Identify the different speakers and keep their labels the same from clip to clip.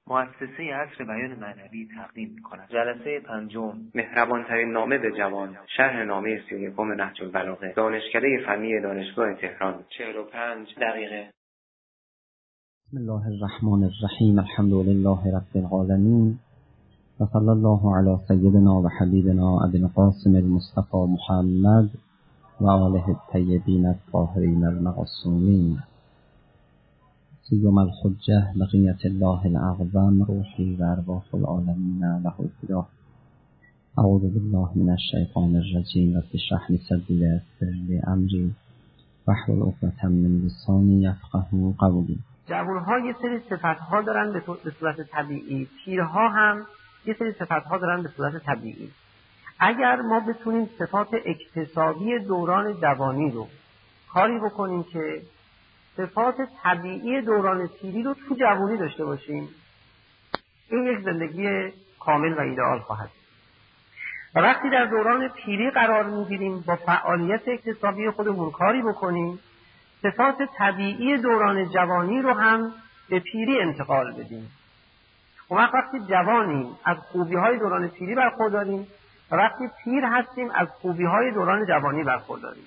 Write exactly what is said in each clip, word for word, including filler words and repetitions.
Speaker 1: مؤسسه عصر بیان معنوی تقدیم می‌کند. جلسه پنجم، مهربان‌ترین نامه به جوان، شرح نامه سی و یکم نهج البلاغه، دانشکده فنی دانشگاه تهران، چهل و پنج دقیقه.
Speaker 2: بسم الله الرحمن الرحیم. الحمد لله رب العالمین و صلی الله علی سیدنا و حبیبنا ابی القاسم المصطفى محمد و آله الطیبین الطاهرین المعصومین. سیما الحجة بقیة الله الاعظم روحی و ارواح العالمین له الفداء. اعوذ بالله من الشیطان الرجیم. رب اشرح لی صدری ویسر لی امری واحلل عقدة من لسانی یفقهوا قولی.
Speaker 3: جوان‌ها یه سری صفت‌ها دارن به صورت طبیعی، پیرها هم یه سری صفت‌ها دارن به صورت طبیعی. اگر ما بتونیم صفات اکتسابی دوران جوانی رو کاری بکنیم که صفات طبیعی دوران پیری رو تو جوانی داشته باشیم، این یک زندگی کامل و ایدئال خواهد. و وقتی در دوران پیری قرار می‌گیریم با فعالیت اکتسابی خودمون کاری بکنیم، صفات طبیعی دوران جوانی رو هم به پیری انتقال بدیم. و وقتی جوانیم از خوبی‌های دوران پیری برخورداریم و وقتی پیر هستیم از خوبی‌های دوران جوانی برخورداریم.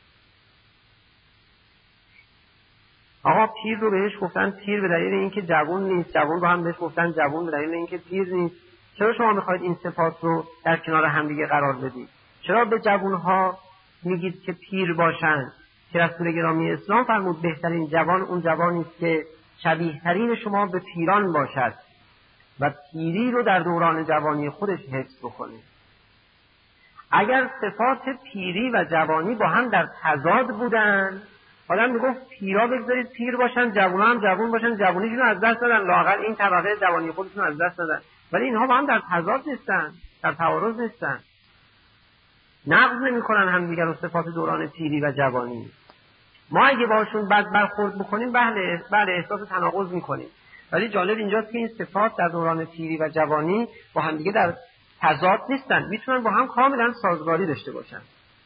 Speaker 3: آقا پیر رو بهش گفتن پیر به دلیل اینکه جوان نیست، جوان رو هم بهش گفتن جوان به دلیل اینکه پیر نیست. چرا شما میخواید این صفات رو در کنار همدیگه قرار بدید؟ چرا به جوان‌ها میگید که پیر باشن؟ که رسول گرامی اسلام فرمود بهترین جوان اون جوانی است که شبیه ترین شما به پیران باشد و پیری رو در دوران جوانی خودش حفظ بکنه. اگر صفات پیری و جوانی با هم در تضاد بودن، آدم میگفت پیرا بگذارید پیر باشن، جوونا هم جوون باشن، جوونیشون رو از دست دادن، لااقل این طبقه جوانی خودشون از دست دادن. ولی اینها با هم در تضاد نیستن، در تعارض نیستن، نقض نمی‌کنن همدیگر رو. صفات دوران پیری و جوانی ما اگه باشون بد برخورد بکنیم بله بله احساس تناقض می‌کنیم، ولی جالب اینجاست که این صفات در دوران پیری و جوانی با همدیگه در تضاد نیستن، میتونن با هم کاملا سازگاری داشته باشن.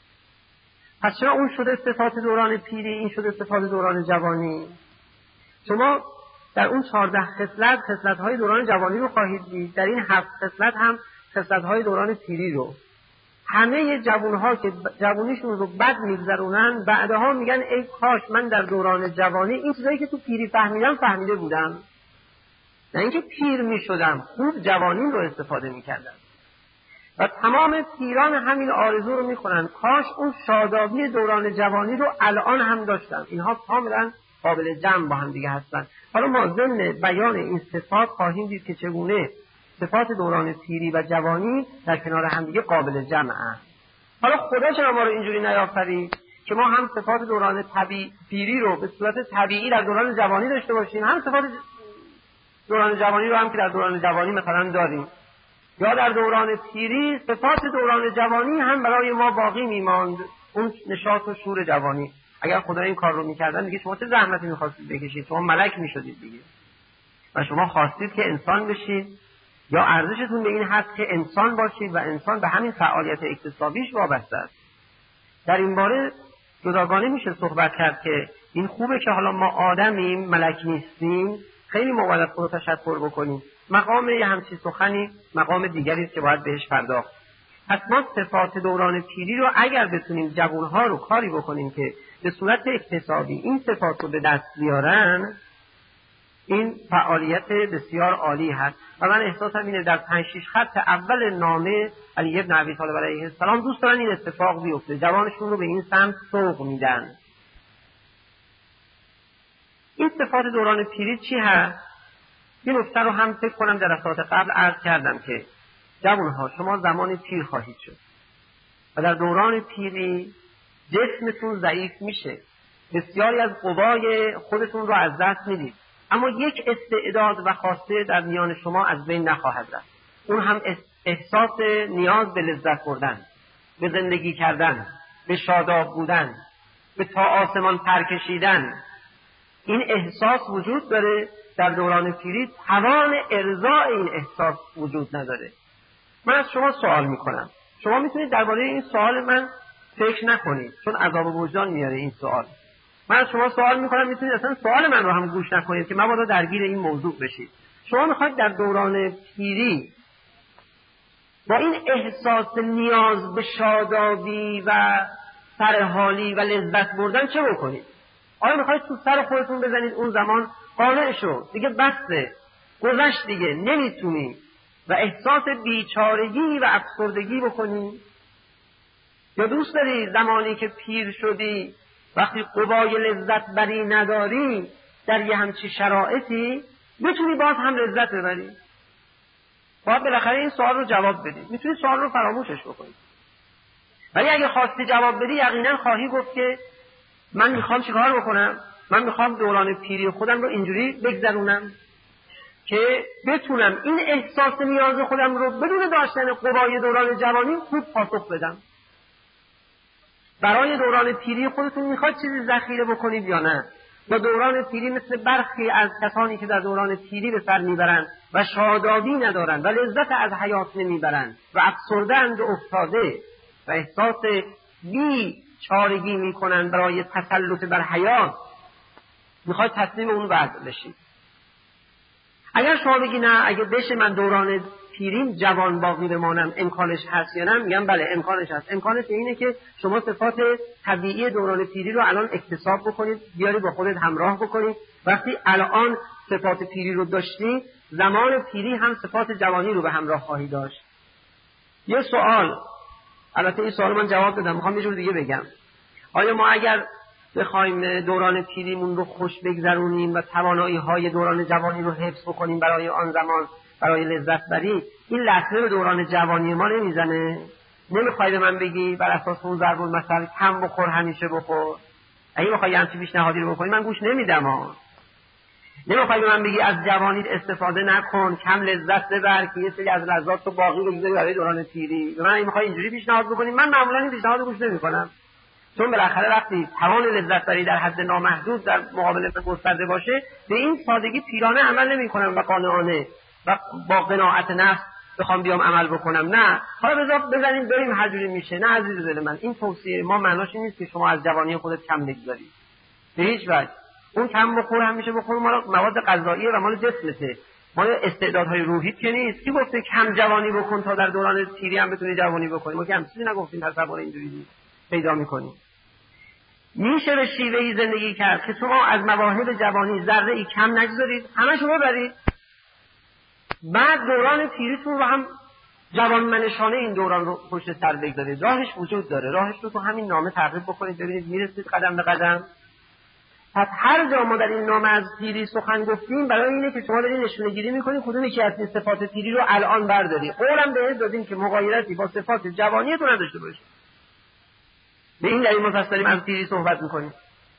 Speaker 3: پس چرا اون شده صفات دوران پیری، این شده صفات دوران جوانی؟ شما در اون چهارده خصلت خصلت‌های دوران جوانی رو خواهید دید، در این هفت خصلت هم خصلت‌های دوران پیری رو. همه جوان‌ها که جوانیشون رو بد می‌گذرونن بعدها میگن ای کاش من در دوران جوانی این چیزایی که تو پیری فهمیدم فهمیده بودم، نه اینکه پیر می‌شدم خوب جوانیم رو استفاده می‌کردم. و تمام پیران همین آرزو رو می‌کنن کاش اون شادابی دوران جوانی رو الان هم داشتم. اینها کاملا قابل جمع با هم دیگه هستن. حالا ما ضمن بیان این صفات خواهیم دید که چگونه صفات دوران پیری و جوانی در کنار هم دیگه قابل جمعن. حالا خدا چرا ما رو اینجوری نیافرید که ما هم صفات دوران طبیعی پیری رو به صورت طبیعی در دوران جوانی داشته باشیم، هم صفات دوران جوانی رو هم که در دوران جوانی مثلا داریم، یا در دوران پیری صفات دوران جوانی هم برای ما باقی میماند، اون نشاط و شور جوانی. اگر خدا این کار رو میکردن دیگه شما چه زحمتی میخواستید بکشید؟ شما ملک میشدید دیگه. و شما خواستید که انسان بشید، یا ارزشتون به این هست که انسان باشید و انسان به همین فعالیت اکتسابیش وابسته است. در این باره جداگانه میشه صحبت کرد که این خوبه که حالا ما آدمیم ملک نیستیم، خیلی ما باید خود تشکر بکنیم. مقام یه همچین سخنی مقام دیگری است که باید بهش پرداخت. پس ما صفات دوران پیری رو اگر بتونیم جوانها رو کاری بکنیم که به صورت اکتسابی این صفات رو به دست بیارن، این فعالیت بسیار عالی هست. و من احساسم اینه در پنج شش خط اول نامه علی بن ابی طالب علیه السلام دوست دارن این اتفاق بیفته، جوانشون رو به این سمت سوق میدن. این صفات دوران پیری چی هست؟ این نکته رو هم فکر کنم در جلسات قبل عرض کردم که جوانها شما زمان پیر خواهید شد و در دوران پیری جسمتون ضعیف میشه، بسیاری از قوای خودتون رو از دست میدید، اما یک استعداد و خواسته در میان شما از بین نخواهد رفت. اون هم احساس نیاز به لذت بردن، به زندگی کردن، به شاداب بودن، به تا آسمان پر کشیدن. این احساس وجود داره. در دوران پیری توان ارضاء این احساس وجود نداره. من از شما سوال میکنم، شما میتونید درباره این سوال من فکر نکنید چون عذاب وجدان میاره این سوال. من از شما سوال میکنم، میتونید اصلا سوال من رو هم گوش نکنید که مبادا درگیر این موضوع بشید. شما میخواید در دوران پیری با این احساس نیاز به شادابی و سرحالی و لذت بردن چه بکنید؟ آیا میخواید تو سر خودتون بزنید اون زمان قانع شو دیگه بسته گذشت دیگه نمیتونی و احساس بیچارگی و افسردگی بکنی؟ یا دوست داری زمانی که پیر شدی وقتی قوای لذت بری نداری در یه همچی شرایطی میتونی باز هم لذت ببری؟ باید بالاخره این سوال رو جواب بدی. میتونی سوال رو فراموشش بکنی، ولی اگه خواستی جواب بدی یقینا خواهی گفت که من میخوام چیکار بکنم؟ من میخوام دوران پیری خودم رو اینجوری بگذرونم که بتونم این احساس نیاز خودم رو بدون داشتن قوای دوران جوانی خوب پاسخ بدم. برای دوران پیری خودتون میخواد چیزی ذخیره بکنید یا نه؟ یا دوران پیری مثل برخی از کسانی که در دوران پیری به سر میبرند و شادابی ندارند و لذت از حیات نمیبرند و افسرده‌اند و افتاده و احساس بی چارگی میکنند برای تسلط بر حیات، میخواد تصمیم اون وضع بشید. اگر شما بگی نه اگه بشه من دوران پیریم جوان باقی بمانم امکانش هست یا نه؟ میگم بله امکانش هست. امکانش اینه که شما صفات طبیعی دوران پیری رو الان اکتساب بکنید، بیاری با خودت همراه بکنید. وقتی الان صفات پیری رو داشتی زمان پیری هم صفات جوانی رو به همراه خواهی داشت. یه سوال، البته این سوال من جواب دادم، میخوام یه جور دیگه بگم. آیا ما اگر بخوایم دوران پیریمون رو خوش بگذرونیم و توانایی های دوران جوانی رو حفظ بکنیم برای آن زمان برای لذت بری، این لطمه به دوران جوانی ما نمیزنه؟ نمیخوای به من بگی بر اساس اون ضرب المثل کم بخور همیشه بخور؟ اگه میخوای همچین پیشنهادی رو بکنی من گوش نمیدم ها. نمیخوای به من بگی از جوانیت استفاده نکن، کم لذت ببر که یه سری از لذات رو باقی بگذاری برای دوران پیری؟ به من اگه میخوای اینجوری پیشنهاد بکنی من معمولا این پیشنهاد رو گوش نمیکنم، چون بالاخره وقتی توان لذت بری در حد نامحدود در مقابل گسترده باشه به این سادگی پیرانه عمل نمی‌کنم و قانعانه و با قناعت نفس بخوام بیام عمل بکنم. نه، حالا بذار بزنیم بریم هر جوری میشه. نه عزیز دل من، این توصیه ما معناش این نیست که شما از جوانی خودت کم بگذاری، به هیچ وجه. اون کم بخور همیشه بخور مال مواد غذاییه و مال جسمته، مال استعدادهای روحیت که نیست. کی گفته کم جوانی بکن تا در دوران پیری هم بتونی جوانی بکنی؟ ما که هم چیزی نگفتیم، تصور اینجوری پیدا می‌کنیم. میشه به شیوهی زندگی کرد که شما از مواهب جوانی ذره ای کم نگذارید، همشو ببرید، بعد دوران پیریتون رو هم جوانمنشانه این دوران رو پشت سر بگذارید. راهش وجود داره، راهش رو تو همین نامه تعریف بکنید، ببینید میرسید قدم به قدم. پس هر جا ما در این نامه از پیری سخن گفتیم برای اینه که شما دارید نشونه گیری میکنید کدوم یکی از این صفات پیری رو الان برداری. قولم بهت دادیم که مغایرتی با صفات جوانیتون نداشته باشید. به این دلیل مفصلیم از پیری صحبت میکنیم.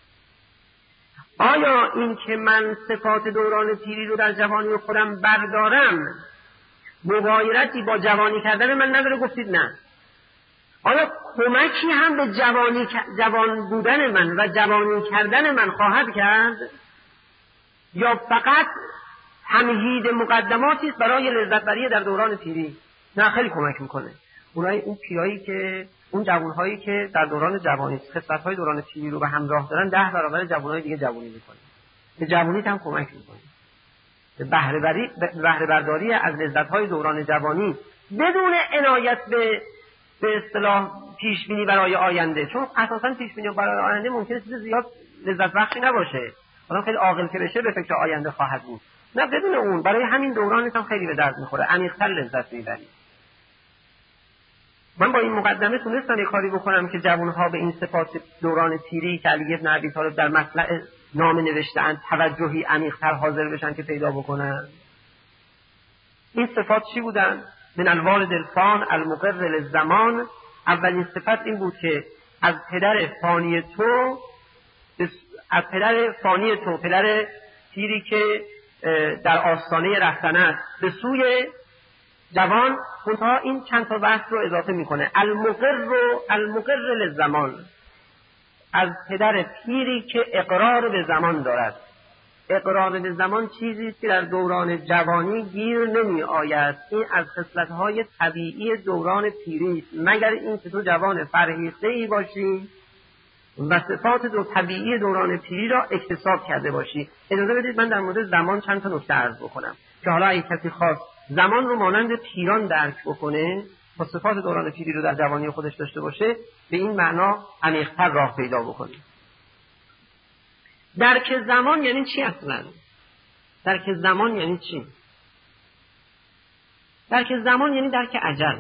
Speaker 3: آیا این که من صفات دوران پیری رو در جوانی خودم بردارم مغایرتی با جوانی کردن من نداره؟ گفتید نه. آیا کمکی هم به جوانی جوان بودن من و جوانی کردن من خواهد کرد یا فقط تمهید مقدماتی است برای لذت بری در دوران پیری؟ نه، خیلی کمک میکنه. اونای اون پیرایی که اون جوانهایی که در دوران جوانی خصلت‌های دوران پیری رو به همراه دارن ده برابر جوانهای دیگه جوانی میکنه. به جوانیت هم کمک میکنه. به بهره بری بهره برداری از لذت‌های دوران جوانی بدون عنایت به به اصطلاح پیش بینی برای آینده، چون اساساً پیش بینی برای آینده ممکنه چیز زیاد لذت بخشی نباشه. آدم خیلی عاقل که بشه به فکر آینده خواهد بود. نه، بدون اون برای همین دورانش هم خیلی به درد میخوره، عمیق‌تر لذت میبری. من با این مقدمه تونستم یک کاری بکنم که جوانها به این صفات دوران پیری که علی بن ابی طالب در مطلع نامه نوشته‌اند توجهی عمیق‌تر حاضر بشن که پیدا بکنن. این صفات چی بودن؟ من الوالد الفان المقر للزمان. اولین صفت این بود که از پدر فانی تو از پدر فانی تو پدر پیری که در آستانه رفتن است به سوی جوان، منتها این چند تا بحث رو اضافه میکنه. المقر رو المقر للزمان، از پدر پیری که اقرار به زمان دارد. اقرار به زمان چیزی است که در دوران جوانی گیر نمی آید. این از خصلت‌های طبیعی دوران پیری است، مگر این که تو جوان فرهیخته ای باشی و صفات دو طبیعی دوران پیری را اکتساب کرده باشی. اجازه بدید من در مورد زمان چند تا نکته عرض بکنم که حالا اگه کسی خواست زمان رو مانند پیران درک بکنه و صفات دوران پیری رو در جوانی خودش داشته باشه، به این معنا عمیق‌تر راه پیدا بکنه. درک زمان یعنی چی اصلا؟ درک زمان یعنی چی؟ درک زمان یعنی درک اجل،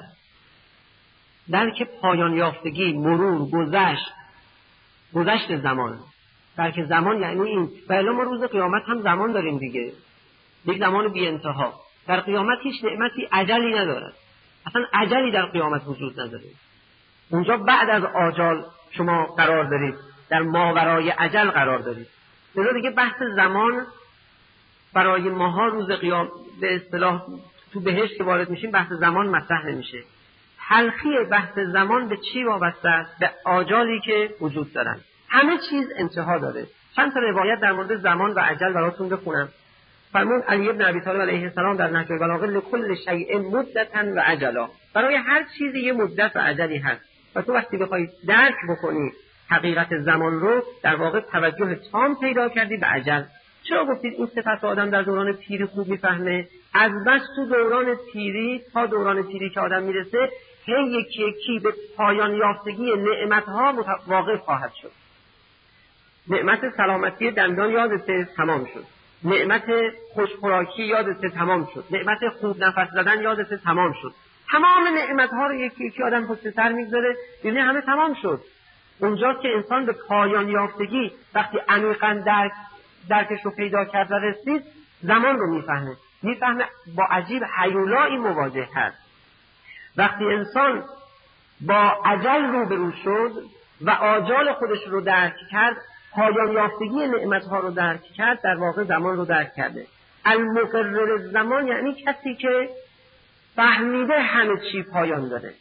Speaker 3: درک پایان یافتگی، مرور، گذشت، گذشت زمان. درک زمان یعنی این. و الا ما روز قیامت هم زمان داریم دیگه، یک زمان بی انتها. در قیامت هیچ نعمتی اجلی ندارد، اصلا اجلی در قیامت وجود نداره. اونجا بعد از آجال شما قرار دارید، در ماورای اجل قرار دارید. لذا دیگه بحث زمان برای ماها روز قیام به اصطلاح تو بهشت که وارد میشیم بحث زمان مطرح نمیشه. تلخی بحث زمان به چی وابسته است؟ به آجالی که وجود دارن. همه چیز انتها داره. چند تا روایت در مورد زمان و اجل براتون بخونم. فرمود علی بن ابی طالب علیه السلام در نهج البلاغه لکل شیء مدتا و اجلا، برای هر چیزی یه مدت و اجلی هست و تو وقتی بخوای درک بکنی حقیقت زمان رو در واقع توجه تام پیدا کردی به اجل. چرا گفتید این صفت آدم در دوران پیری خوب میفهمه؟ از بس تو دوران پیری تا دوران پیری که آدم میرسه هی یکی یکی به پایان یافتگی نعمتها واقع خواهد شد. نعمت سلامتی دندان یادته تمام شد، نعمت خوشخوراکی یادته تمام شد، نعمت خوب نفس زدن یادته تمام شد. تمام نعمتها رو یکی یکی آدم پشت سر میگذاره، یعنی همه تمام شد. اونجا که انسان به پایان یافتگی وقتی عمیقاً درک درکش رو پیدا کرد و رسید، زمان رو میفهمه. میفهمه با عجیب هیولایی مواجه هست. وقتی انسان با اجل روبرو شد و آجال خودش رو درک کرد، پایان یافتگی نعمتها رو درک کرد، در واقع زمان رو درک کرده. المقرر زمان یعنی کسی که فهمیده همه چی پایان داره.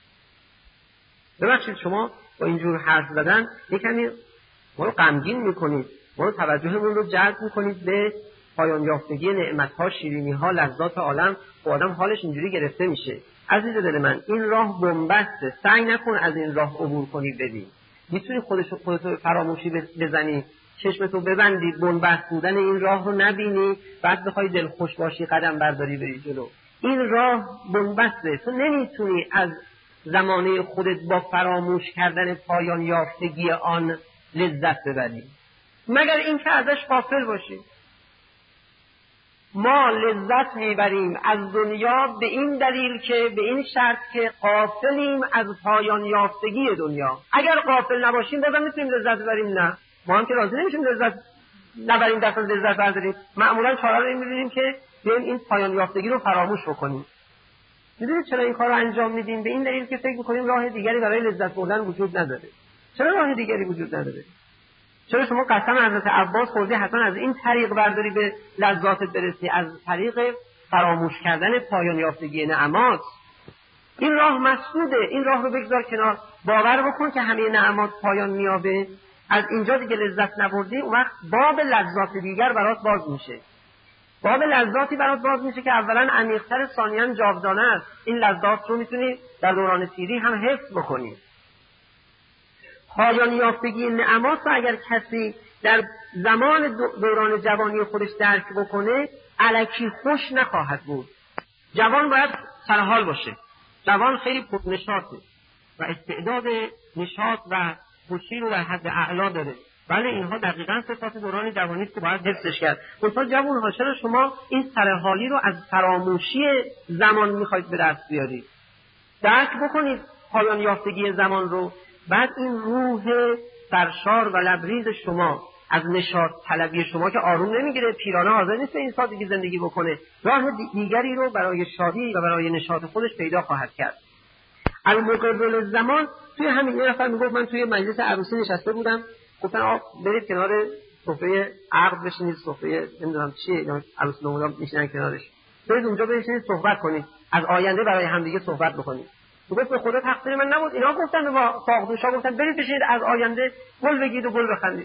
Speaker 3: ببخشید شما با اینجور حرف زدن یکمی ما رو غمگین میکنید، ما رو توجهمون رو جلب میکنید به پایان یافتگی نعمتها، شیرینیها، لذات عالم. و آدم حالش اینجوری گرفته میشه. عزیز دل من، این راه بنبسته، سعی نکن از این راه عبور کنی ببین. میتونی خودشو خودتو فراموشی بزنی، چشمتو ببندی، بنبست بودن این راه رو نبینی، بعد بخوای دلخوش باشی قدم برداری بری جلو. این راه بنبسته، تو نمیتونی از زمانه خودت با فراموش کردن پایان یافتگی آن لذت ببری، مگر اینکه ازش غافل باشی. ما لذت میبریم از دنیا به این دلیل که به این شرط که غافلیم از پایان یافتگی دنیا. اگر غافل نباشیم بازم میتونیم لذت ببریم؟ نه، ما هم که راضی نمیشیم لذت نبریم، دست از لذت برداریم. معمولا چاره رو میبینیم که بیایم این پایان یافتگی رو فراموش بکنیم. میدونید چرا این کار رو انجام میدیم؟ به این دلیل که فکر میکنیم راه دیگری برای لذت بردن وجود نداره. چرا راه دیگری وجود نداره؟ چرا شما قسم حضرت عباس خوردی حتما از این طریق برداری به لذاتت برسی، از طریق فراموش کردن پایان یافتگی نعمات؟ این راه مسدوده، این راه رو بگذار کنار. باور بکن که همه نعمات پایان میابه. از اینجا دیگه لذت نبردی، اون وقت باب لذات دیگر برات باز میشه. باب لذاتی برات باز میشه که اولا عمیق‌تر، ثانیاً جاودانه است. این لذات رو میتونی در دوران پیری هم حفظ بکنی. پایان یافتگی نعمات رو اگر کسی در زمان دوران جوانی خودش درک بکنه، الکی خوش نخواهد بود. جوان باید سرحال باشه. جوان خیلی پرنشاطه و استعداد نشاط و خوشی رو در حد اعلا داره. بله، اینها دقیقاً صفات دوران جوانی است که باید حفظش کرد. اونها جوان‌ها، چرا شما این سرحالی رو از فراموشی زمان میخواید به دست بیارید؟ درک بکنید پایان یافتگی زمان رو. بعد این روح سرشار و لبریز شما از نشاط طلبی شما که آروم نمیگیره، پیرانه حاضر نیست به این سادگی زندگی بکنه، راه دیگری رو برای شادی و برای نشاط خودش پیدا خواهد کرد. المقرر زمان، توی همین یه نفر میگفت من توی مجلس عروسی نشسته بودم، گفتن آقا برید کنار سفره عقد بشینید، سفره نمیدونم چیه، عروس نمودا میشینن کنارش، برید اونجا بشینید صحبت کنید، از آینده برای همدیگه صحبت بکنید. گفت به خدا تقصیر من نبود، اینا گفتن به ما ساقدوشا گفتن برید بشینید از آینده گل بگید و گل بخندید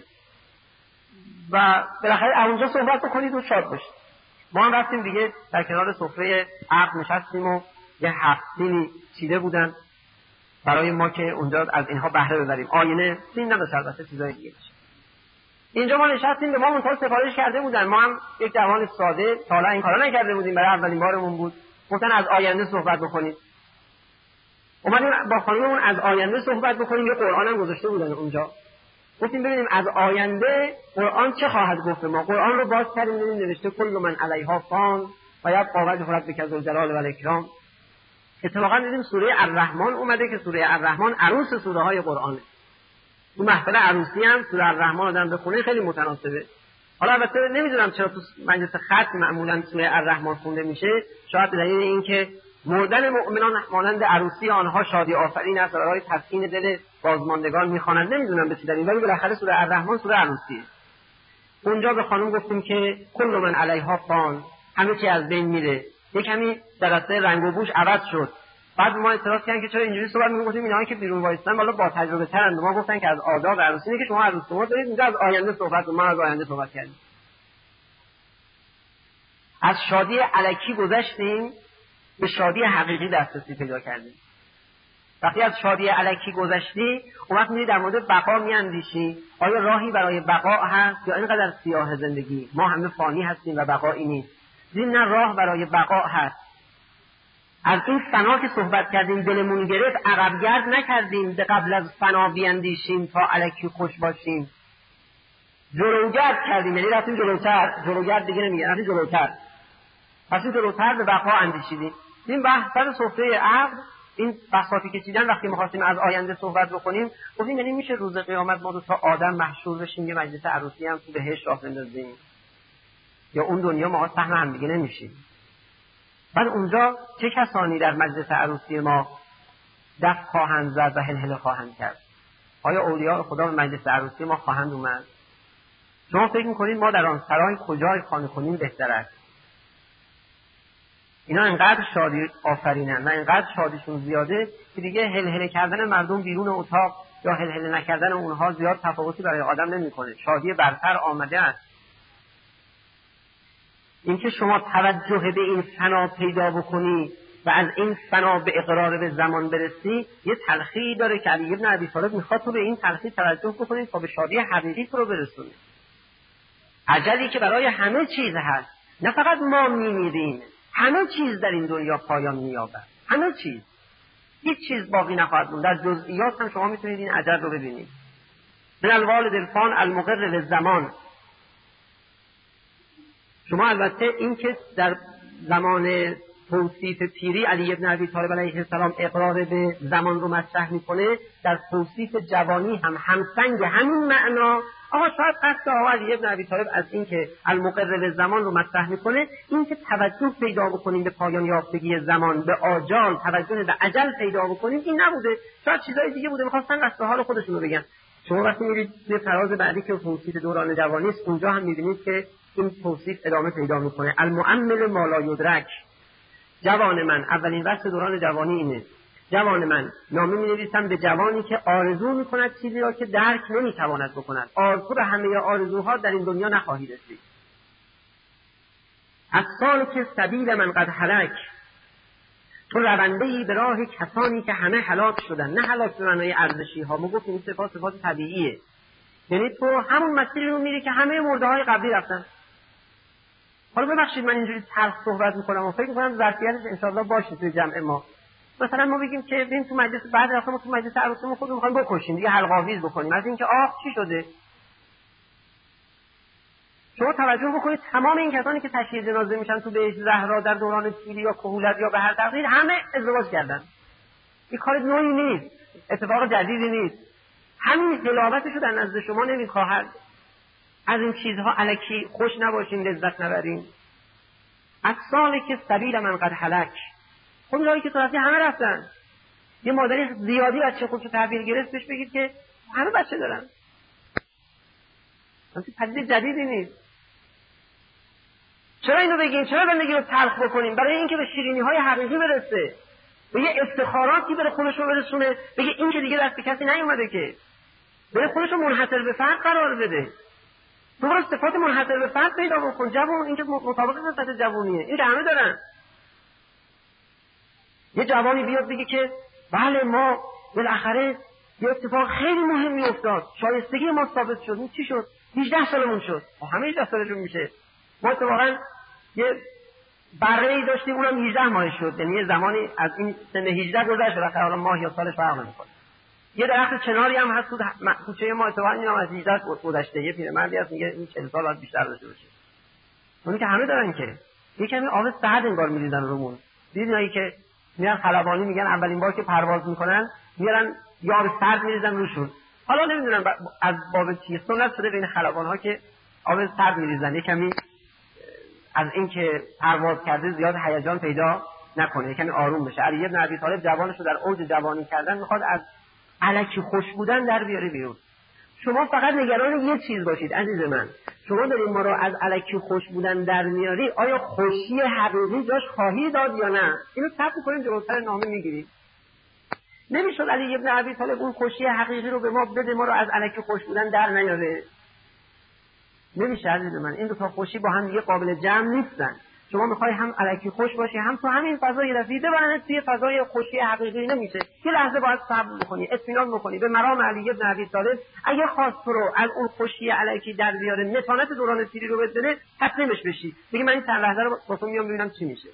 Speaker 3: و بالاخره اونجا صحبت بکنید و شاد باشید. ما هم رفتیم دیگه در کنار سفره عقد نشستیم و یه هفتینی چیده بودن برای ما که اونجا از اینها بهره ببریم. آینه سین نداشت، البته چیزای دیگه داشت. اینجا ما نشستیم، به ما منتها سفارش کرده بودن، ما هم یک جوان ساده تا حالا این کارا نکرده بودیم، برای اولین بارمون بود، گفتن از آینده صحبت بکنید. اومدیم با خانممون از آینده صحبت بکنیم، یه قرآن هم گذاشته بودن اونجا. گفتیم ببینیم از آینده قرآن چه خواهد گفت ما. قرآن رو باز کردیم دیدیم نوشته کل من علیها فان و یبقی وجه ربک ذو الجلال و الاکرام. اتفاقا دیدیم سوره الرحمن اومده که سوره الرحمن عروس سوره های قرآنه. تو محفل عروسی هم سوره الرحمن آدم بخونه خیلی متناسبه. حالا البته نمیدونم چرا تو مجلس ختم معمولا سوره الرحمن خونده میشه، شاید به دلیل اینکه مردن مؤمنان مانند عروسی آنها شادی آفرین است، برای تسکین دل بازماندگان میخوانند، نمیدونم به چه دلیل، ولی بالاخره سوره الرحمن سوره عروسیه. اونجا به خانم گفتیم که کل من علیها فان، همه چی از بین میره. یک کمی درسته رنگ و بوش عوض شد. بعد ما اعتراض کردیم که چرا اینجوری صحبت می‌کنیم، اینا که بیرون وایستن والا با تجربه ترند. ما گفتن که از آداب عروسی اینه که شما عروس شما دارید، اینجا از آینده صحبت، ما از آینده صحبت کردیم. از شادی الکی گذشتیم به شادی حقیقی دسترسی پیدا کردیم. وقتی از شادی الکی گذشتی، اون وقت میری در مورد بقا میاندیشی، آیا راهی برای بقا هست یا اینقدر سیاه زندگی؟ ما همه فانی هستیم و بقایی نیست. این نه راه برای بقا هست. از این فنا که صحبت کردیم دلمون گرفت، عقبگرد نکردیم به قبل از فنا بیاندیشیم تا الکی خوش باشیم. جلوگرد کردیم، یعنی رفتیم جلوتر. جلوگرد دیگه نمیگه، رفتیم جلوتر. پس جلوتر به بقا اندیشیدیم. این بحث سفره عقل، این بحثاتی که چیدن وقتی می‌خواستیم از آینده صحبت بکنیم، گفتیم یعنی میشه روز قیامت ما دو تا آدم محشور بشیم یه مجلس عروسی هم تو بهشت راه بندازیم، یا اون دنیا ما فهم هم دیگه نمیشیم. بعد اونجا چه کسانی در مجلس عروسی ما دست خواهند زد و هلهله خواهند کرد؟ آیا اولیاء خدا به مجلس عروسی ما خواهند اومد؟ شما فکر میکنید ما در آن سرای کجای خانه کنیم بهتر است؟ اینا انقدر شادی آفرینن و انقدر شادیشون زیاده که دیگه هلهله کردن مردم بیرون اتاق یا هلهله نکردن اونها زیاد تفاوتی برای آدم نمیکنه. شادی برتر آمده است. اینکه شما توجه به این فنا پیدا بکنی و از این فنا به اقرار به زمان برسی، یه تلخی داره که علی ابن ابی طالب میخواد تو به این تلخی توجه بکنی تا به شادی حقیقی تو رو برسونی. اجلی که برای همه چیز هست، نه فقط ما میمیریم، همه چیز در این دنیا پایان مییابد. همه چیز، هیچ چیز باقی نخواهد موند. در جزئیات هم شما میتونید این اجل رو ببینید. من الوالد الفان المقر للزمان. شما البته این که در زمان توصیف پیری علی ابن ابی طالب علیه السلام اقرار به زمان رو مطرح میکنه، در توصیف جوانی هم همسنگ همین معنا. آقا شاید قصد آقا علی ابن ابی طالب از این که المقر للزمان رو مطرح میکنه، این که توجه پیدا بکنیم به پایان یافتگی زمان، به آجال، توجه به اجل پیدا بکنیم، این نبوده. شاید چیزای دیگه بوده، میخواستن قصد حال خودشون رو بگن. شما وقتی میرید به فراز بعدی که توصیف دوران جوانی است، اونجا هم میبینید که این توصیف ادامه پیدا میکنه. المؤمل ما لا یدرک. جوان من، اولین وصف دوران جوانی اینه. جوان من، نامه می‌نویسم به جوانی که آرزو می‌کند چیزی را که درک نمی‌تواند بکند. آرزو به همه آرزوها در این دنیا نخواهی رسید. از سال که سبیل من قد هلک، تو رونده‌ای به راه کسانی که همه هلاک شدن. نه هلاک به معنای ارزشی ها، ما گفتیم صفات صفات طبیعیه. یعنی تو همون مسیری رو میری که همه مرده‌های قبلی رفتن. حالا ببخشید من اینجوری تلخ صحبت میکنم و فکر میکنم ظرفیتش انشاءالله باشه توی جمع ما. مثلا ما بگیم که ببین تو مجلس بعد رفتم ما تو مجلس عروسی خودمون میخوایم بکشیم دیگه، حلق‌آویز بکنیم از اینکه آخ چی شده. شما توجه بکنید تمام این کسانی که تشییع جنازه میشن تو بهشت زهرا در دوران پیری یا کهولت یا به هر تقدیر، همه ازدواج کردن. این کار نوعی نیست، اتفاق جدیدی نیست. همین حلاوتشو در نزد شما نمیخواهد. از این چیزها الکی خوش نباشین، لذت نبرین. از سالی که سبیل من قد هلک، خود راهی که تو رفتی همه رفتن. یه مادری زیادی بچه خودشو تحویل گرفت، بهش بگید که همه بچه دارن. همچه پدید جدیدی نیست. چرا اینو بگیم؟ چرا زندگی رو تلخ بکنیم؟ برای اینکه به شیرینی های حقیقی برسه، به یه افتخاراتی بره خودش رو برسونه، بگه این که دیگه دست کسی نیومده که، بره خودش رو منحصر به فرد قرار بده. تو برو صفات منحصر به فرد پیدا بکن. جوان این که مطابق صفت جوانیه، این که همه دارن. یه جوانی بیاد بگه که بله ما بالاخره یه اتفاق خیلی مهمی افتاد، شایستگی ما ثابت شد. این چی شد؟ هجده سالمون شد. همه هجده سالشون میشه. ما اتفاقا یه بره‌ای داشتیم، اونم هجده ماه شد، یعنی یه زمانی از این سن هجده گذشت، بالاخره حالا ماه یا سالش فرق نمی‌کنه. یه درخت چناری هم هست تو کوچه ما، اتفاقا اینم از هجده گذشته. یه پیرمردی هست میگه این چهل سال بعد بیشتر داشته باشه. اونی که همه دارن که یه کمی آب سرد انگار می‌ریزن رومون. دیدین که میان خلبانی میگن اولین بار که پرواز میکنن میارن یار سرد میریزن روشون. حالا نمیدونم از باب چی سنت شده بین خلبان‌ها که آب سرد میریزن، یه کمی از اینکه پرواز کرده زیاد هیجان پیدا نکنه، یه کمی آروم بشه. علی بن ابی طالب جوانش رو در اوج جوانی کردن میخواد از الکی خوش بودن در بیاره بیرون. شما فقط نگران یه چیز باشید عزیز من، شما دارید ما رو از الکی خوش بودن در میاری، آیا خوشی حقیقی جاش خواهی داد یا نه؟ اینو ثبت کنیم جلوتر نامه میگیرید. نمیشد علی بن ابی طالب اون خوشی حقیقی رو به ما بده، ما رو از الکی خوش بودن در نیاره. نمیشه عزیز من، این دو تا خوشی با هم دیگه قابل جمع نیستن. شما میخوای هم الکی خوش باشی هم تو همین فضای رفیع ببرنت توی فضای خوشی حقیقی، نمیشه. یه لحظه باید صبر بکنی، اطمینان بکنی به مرام علی بن ابی طالب. اگه خواست تو رو از اون خوشی الکی در بیاره، متانت دوران پیری رو بده، تسلیمش بشی، بگی من این چند لحظه رو واسه میام ببینم چی میشه.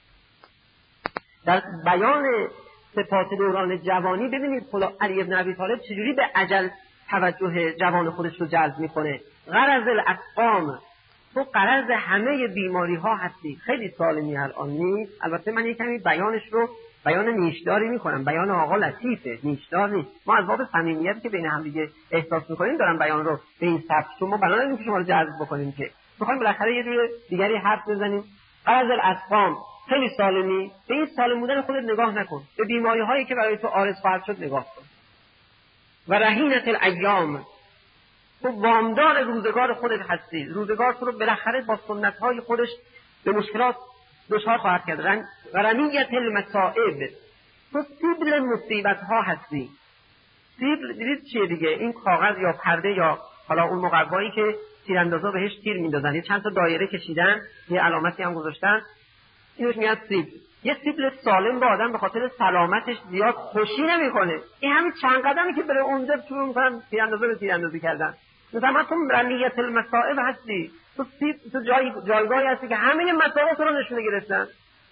Speaker 3: در بیان صفات دوران جوانی ببینید خدا علی بن ابی طالب چجوری به اجل توجه جوان خودش رو جلب میکنه. غرض الاسقام، تو غرض همه بیماری ها هستی. خیلی سالمی الان نیست، البته من یکمی بیانش رو بیان نیشداری میکنم، بیان آقا لطیفه، نیشدار نیست. ما از باب صمیمیتی که بین هم دیگه احساس میکنیم دارم بیان رو به این سبک، چون ما بنا نداریم که شما رو جذب بکنیم، که میخوایم بالاخره یه جور دیگری حرف بزنیم. غرض الاسقام، خیلی سالمی، به این سالم بودن خودت نگاه نکن، به بیماری هایی که برای تو عارض خواهد شد نگاه کن. و رهینت الایام، تو وامدار روزگار خودت هستی. روزگار تو رو بالاخره با سنت های خودش به مشکلات دچار خواهد کرد. و رمیت المصائب، تو سیبل مصیبت ها هستی. سیبل دیدید چیه دیگه؟ این کاغذ یا پرده یا حالا اون مقوایی که تیراندازا بهش تیر میندازن، یه چند تا دایره کشیدن، یه علامتی هم گذاشتن، اینوش میاد سیبل. یه سیبل سالم با آدم به خاطر سلامتش زیاد خوشی نمیکنه. این همین چند قدمی که بره اونجا تو مثلا تیراندازا به تیراندازی کردن. مثلا تو رمیت المصائب هستی، تو سیب تو جای جایگاهی هستی که همین مصائب تو رو نشونه گرفتن.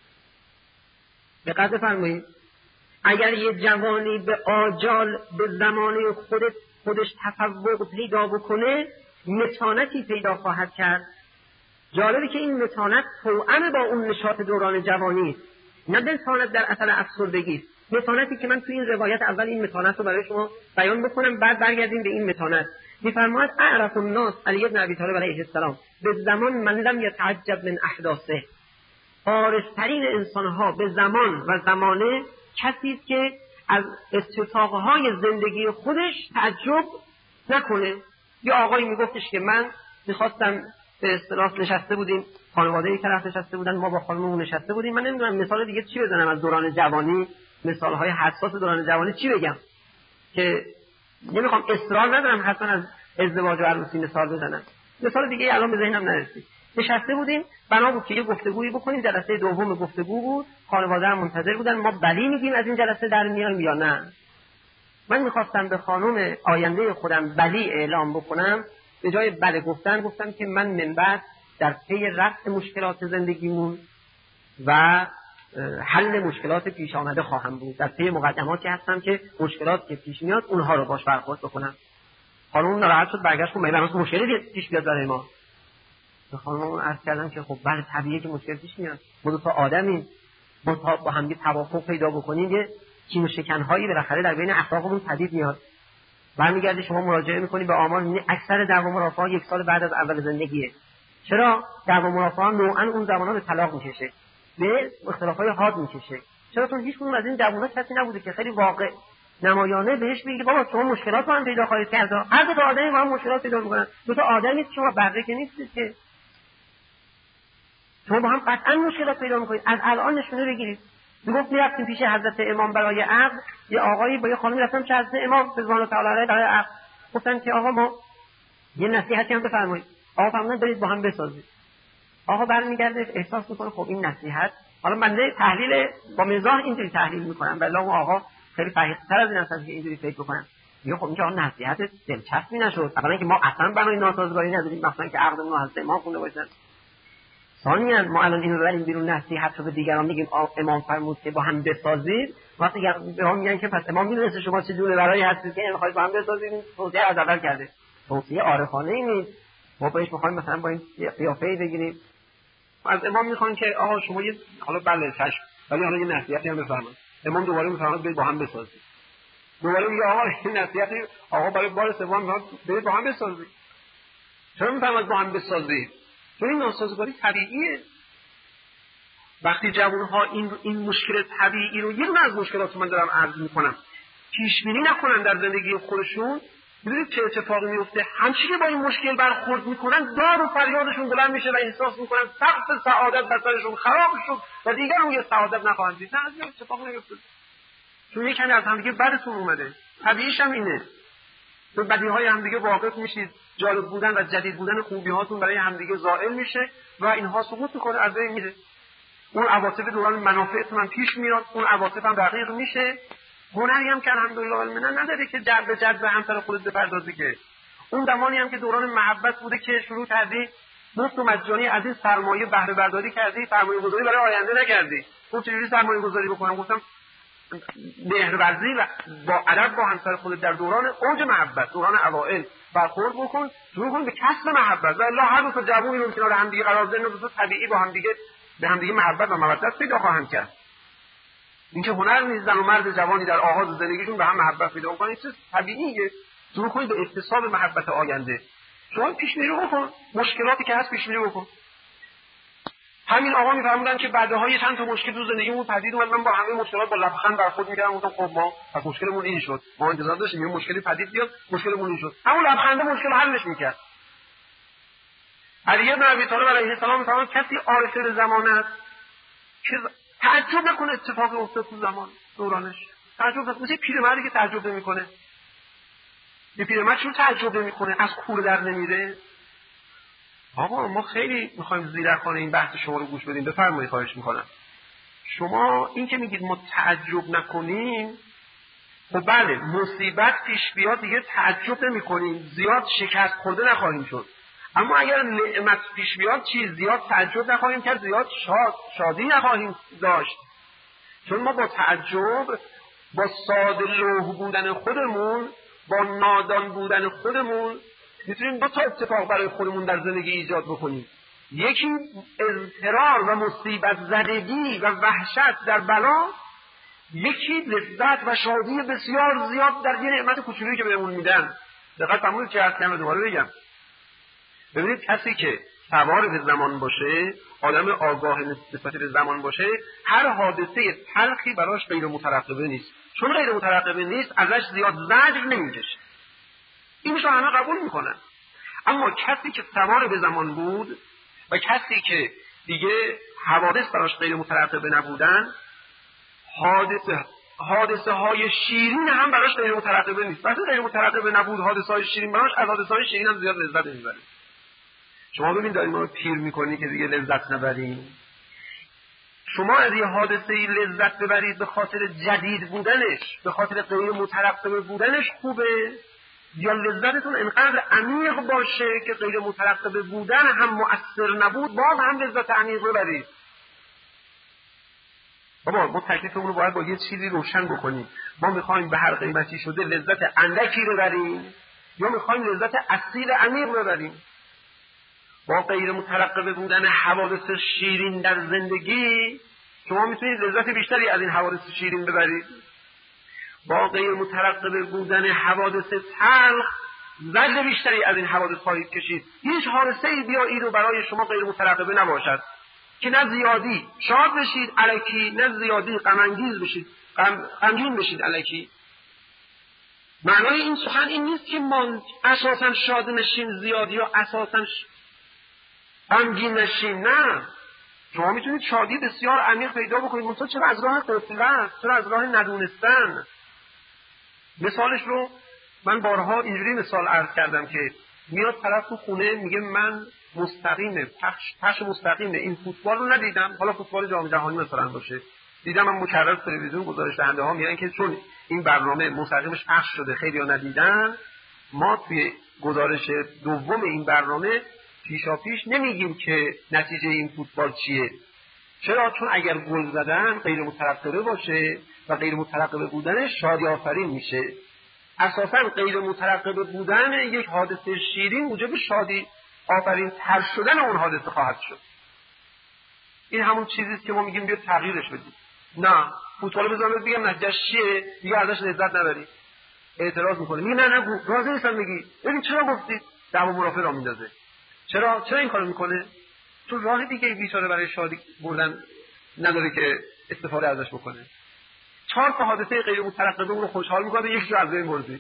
Speaker 3: دقت فرمایید، اگر یه جوانی به آجال به زمانه خودت خودش تفوق پیدا بکنه، متانتی پیدا خواهد کرد. جالبه که این متانت توأم با اون نشاط دوران جوانی، نه متانت در اثر افسردگی. متانتی که من توی این روایت اول این متانت رو برای شما بیان بکنم، بعد برگردیم به این متانت. می‌فرماید اعرف الناس علی بن ابی طالب علیه السلام به زمان من لم یتعجب من احداثه، عارف‌ترین انسان‌ها به زمان و زمانه کسی است که از اتفاقهای زندگی خودش تعجب نکنه. یه آقایی میگفتش که من میخواستم به اصطلاح نشسته بودیم، خانواده‌ای طرف نشسته بودن، ما با خانممون نشسته بودیم، من نمیدونم مثال دیگه چی بزنم از دوران جوانی، مثال‌های حساس دوران جوانی چی بگم که نمیخوام اصرار ندارم حتما از ازدواج و عروسی مثال بزنم. مثال دیگه الان به ذهنم نرسید. نشسته بودیم، بنا بود که یه گفتگویی بکنیم، جلسه دوم گفتگو بود، خانواده هم منتظر بودن، ما بلی میگیم از این جلسه در میایم یا نه. من میخواستم به خانم آینده خودم بلی اعلام بکنم، به جای بله گفتن گفتم که من من بعد در پی رفع مشکلات زندگیمون و حل مشکلات پیش آمده خواهم بود، در پی مقدماتی هستم که مشکلات که پیش میاد اونها رو باش برخورد بکنم. خانم ناراحت شد، برگشت گفت مگه مثلا مشکلی پیش بیاد برای ما؟ به خانم عرض کردم که خب بله طبیعیه که مشکل پیش میاد، ما دو تا آدمیم، ما تا با هم توافق پیدا بکنیم یه کین و شکن‌هایی بالاخره در بین اخلاقمون پدید میاد. برمیگردی شما مراجعه میکنی به آمار، اکثر دعوا مرافعات یک سال بعد از اول زندگیه. چرا؟ دعوا مرافعات نوعاً اون زمانا به طلاق میکشه، به اختلافای حاد میکشه. چرا؟ چون هیچ کدوم از این جوونا کسی نبوده که خیلی واقع نمایانه بهش بگه بابا شما مشکلات هم پیدا خواهید کرد. هر دو تا آدمی با هم مشکلات پیدا میکنن، دو تا آدمی که شما بقیه که نیستید که شما با هم قطعا مشکلات پیدا میکنید. از الان نشونه بگیرید. میگفت میرفتیم پیش حضرت امام برای عقد، یه آقایی با یه خانمی رفتن پیش حضرت امام رضوان الله تعالی علیه برای عقد، گفتن که آقا ما یه نصیحتی هم بفرمایید. آقا فرمودن برید با هم بسازید. آقا برمیگرده احساس میکنه خب این نصیحت، حالا بنده تحلیل با مزاح اینجوری تحلیل میکنم، ولی اون آقا خیلی فقیرتر از این هستن که اینجوری فکر بکنن. میگه خب این که آن نصیحت دلچسبی نشد، اولا اینکه ما اصلا بنای ناسازگاری نداریم، مثلا که عقدمون رو از امام خونده باشن. ثانیاً ما الان اینو ببریم بیرون نصیحت رو به دیگران میگیم امام فرمود که با هم بسازید، وقتی به ما میگن که پس امام میدونسته شما چه جور برای هستید که میخواید با هم بسازید، این توصیه از اول کرده، توصیه عارفانه ای نیست. ما بهش میخوایم مثلا با این قیافه‌ای بگیریم، از امام میخوان که آقا شما یه حالا بله چشم، ولی حالا یه نصیحتی هم بفرمایید. امام دوباره میفرماد برید با هم بسازید. دوباره میگه آقا این نصیحتی آقا برای بار سوم میگه برید با هم بسازید. چرا میفرماد با هم بسازید؟ چون این ناسازگاری طبیعیه. وقتی جوان‌ها این این مشکل طبیعی رو، یه دونه از مشکلات من دارم عرض میکنم، پیش بینی نکنن در زندگی خودشون، ببینید چه اتفاقی میفته. همچین که با این مشکل برخورد میکنن، داد و فریادشون بلند میشه و احساس میکنن سقف سعادت بر سرشون خراب شد و دیگر روی سعادت نخواهند دید. نه، از این اتفاق نمیفته. چون یکمی از همدیگه بدتون اومده. طبیعیش هم اینه. تو بدیهای همدیگه واقف میشید، جالب بودن و جدید بودن خوبی هاتون برای همدیگه زائل میشه و اینها سقوط میکنه، از بین میره. اون عواطف دوران منافعتون هم پیش میاد، اون عواطف هم دقیق میشه. هنری هم که الحمدلله والمنن نداره که جذب جذب همسر خودت بپردازی، که اون زمانی هم که دوران محبت بوده که شروع کردی مفت و مجانی از این سرمایه بهره برداری کردی، سرمایه گذاری برای آینده نکردی. گفت چجوری سرمایه گذاری بکنم؟ گفتم مهرورزی و با ادب با همسر خودت در دوران اوج محبت، دوران اوائل برخورد بکن، شروع کن به کسب محبت. و الا هر دو تا جوونی رو کنار هم دیگه قرار بدن، دو تا طبیعی با هم دیگه به هم دیگه محبت و مودت پیدا خواهند کرد. این که هنر نیست زن و مرد جوانی در آغاز زندگیشون به هم محبت پیدا کنن، چیز طبیعیه. شروع کنید به اکتساب محبت آینده. شما پیش بینی بکن، مشکلاتی که هست پیش بینی بکن. همین آقا میفرمودن که بعدها یه چند تا مشکل تو زندگیمون پدید اومد، من با همه مشکلات با لبخند برخورد می‌کردم، گفتم خب ما پس مشکلمون این شد، ما انتظار داشتیم یه مشکلی پدید بیاد، مشکلمون این شد. همون لبخنده مشکل حلش می‌کرد. علی بن ابی طالب علیه السلام می‌فرماد کسی عارف به زمان است که تعجب نکنه اتفاقی افتاد تو زمان دورانش. تعجب نکنه، مثل پیرمردی که تعجب نمی‌کنه. یه پیرمرد چون تعجب نمی‌کنه از کوره در نمیره. آقا ما خیلی میخوایم زیرکانه این بحث شما رو گوش بدیم، بفرمایید خواهش میکنم. شما این که میگید ما تعجب نکنیم، خب بله مصیبت پیش بیاد دیگه تعجب نمی کنیم، زیاد شکست خورده نخواهیم شد. اما اگر نعمت پیش بیاد چیز زیاد تعجب نخواهیم کرد، زیاد شاد شادی نخواهیم داشت. چون ما با تعجب، با ساده لوح بودن خودمون، با نادان بودن خودمون میتونیم دو تا اتفاق برای خودمون در زندگی ایجاد بکنیم. یکی اضطرار و مصیبت زدگی و وحشت در بلا، یکی لذت و شادی بسیار زیاد در یه نعمت کوچولی که بهمون میدن. دقت فرمودید چه عرض کردم، دوباره بگم. ببینید کسی که سوار به زمان باشه، آدم آگاه نسبت به زمان باشه، هر حادثه تلخی براش غیر مترقبه نیست. چون غیر مترقبه نیست ازش زیاد زجر نمیکشه. اینشو همه قبول میکنن. اما کسی که سوار به زمان بود و کسی که دیگه حوادث براش غیر مترقبه نبودن، حادثه حادثه های شیرین هم براش غیر مترقبه نیست. وقتی غیر مترقبه نبود حادثه های شیرین براش، از حادثه های شیرین هم زیاد لذت نمیبره. شما ببین دارید ما رو پیر میکنی که دیگه لذت نبریم. شما از یه حادثه ای لذت ببرید به خاطر جدید بودنش، به خاطر غیر مترقبه بودنش خوبه، یا لذتتون انقدر عمیق باشه که غیر مترقبه بودن هم مؤثر نبود، باز هم لذت عمیق ببرید. بابا ما تکلیفمون رو باید با یه چیزی روشن بکنیم. ما میخوایم به هر قیمتی شده لذت اندکی ببریم یا میخوایم لذت اصیل عمیق ببریم. با غیر مترقبه بودن حوادث شیرین در زندگی شما میتونید لذت بیشتری از این حوادث شیرین ببرید. با غیر مترقبه بودن حوادث تلخ زجر بیشتری از این حوادث خواهید کشید. هیچ حادثه‌ای بیایید و برای شما غیر مترقبه نباشد که نه زیادی شاد بشید الکی، نه زیادی غم انگیز بشید، غمگین بشید الکی. معنای این سخن این نیست که ما اساساً شاد نشیم زیادی یا اساساً غمگین نشیم. نه، شما میتونید شادی بسیار عمیق پیدا بکنید، منتها چرا از راه غفلت، چرا از راه ندونستن. مثالش رو من بارها اینجوری مثال عرض کردم که میاد طرف تو خونه میگه من مستقیمه پخش پخش مستقیمه این فوتبال رو ندیدم، حالا فوتبال جام جهانی مثلا باشه، دیدم من مکرر تلویزیون گزارش دهنده ها میگن که چون این برنامه مستقیمش پخش شده خیلی ها ندیدن، ما توی گزارش دوم این برنامه پیشا پیش نمیگیم که نتیجه این فوتبال چیه. چرا؟ چون اگر گل زدن غیر مترقبه باشه و غیر مترقبه بودن شادی آفرین میشه. اساساً غیر مترقبه بودن یک حادثه شیرین موجب شادی آفرین تر شدن اون حادثه خواهد شد. این همون چیزیست که ما میگیم بیا تغییرش بدیم. نه، فوتبال بزنم بگم نتیجهش چیه، دیگه ازش لذت نبری. اعتراض میکنه، میگه نه نگو، راضی نیستم میگی. ببین چرا گفتی؟ دعوا مرافع را میندازه. چرا چرا این کارو میکنه؟ چون راه دیگه بیچاره برای شادی بردن نداره که استفاده ازش بکنه. چهار تا حادثه غیر مترقبه اون رو خوشحال میکنه، یک جو از این مرزی.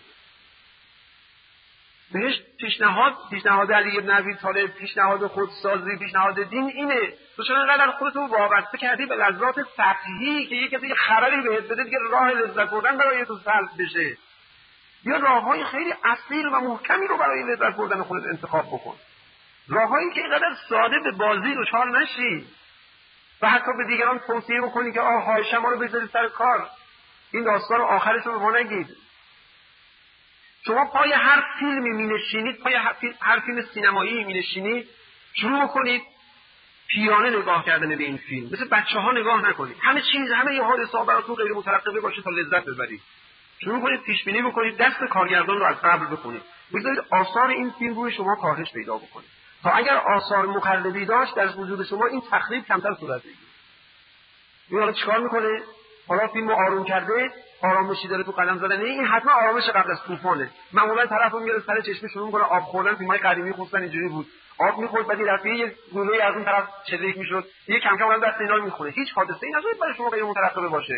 Speaker 3: بهش پیشنهاد پیشنهاد علی ابن ابی طالب، پیشنهاد خودسازی، پیشنهاد دین اینه. تو چرا انقدر خودت رو وابسته کردی به لذات سطحی که یک دیگه خبری بهت بده دیگه راه لذت بردن برای تو سلب بشه؟ یا راههای خیلی اصیل و محکمی رو برای لذت بردن خودت انتخاب بکن. راههایی که اینقدر ساده به بازی دچار نشی و حتی به دیگران توصیه بکنی که آه حایشه ما رو بذارید سر کار. این داستان آخرش رو به ما نگید. شما پای هر فیلمی می نشینید، پای هر فیلم سینمایی می نشینید، شروع بکنید پیرانه نگاه کردن به این فیلم. مثل بچه ها نگاه نکنید. همه چیز، همه یه حادثه براتون غیر مترقبه باشه تا لذت ببرید. شروع کنید پیش بینی بکنید، دست کارگردان رو از قبل بکنید. بذارید آثار این فیلم روی شما کاهش پیدا بکنه. تا اگر آثار مخربی داشت در وجود شما این تخریب کمتر صورت بگیره. این حالا چیکار میکنه؟ حالا فیلمو آروم کرده، آرامشی داره تو قدم زدن. این حتما آرامش قبل از طوفانه. معمولا طرفو میاره سر چشمه شروع میکنه آب خوردن. فیلمای قدیمی خصوصا اینجوری بود. آب میخورد بعد دفعه یه گلوی از اون طرف چریک میشد. یه کم کم دست اینا رو میخوره. هیچ حادثه‌ای نذارید برای شما غیر مترقبه باشه.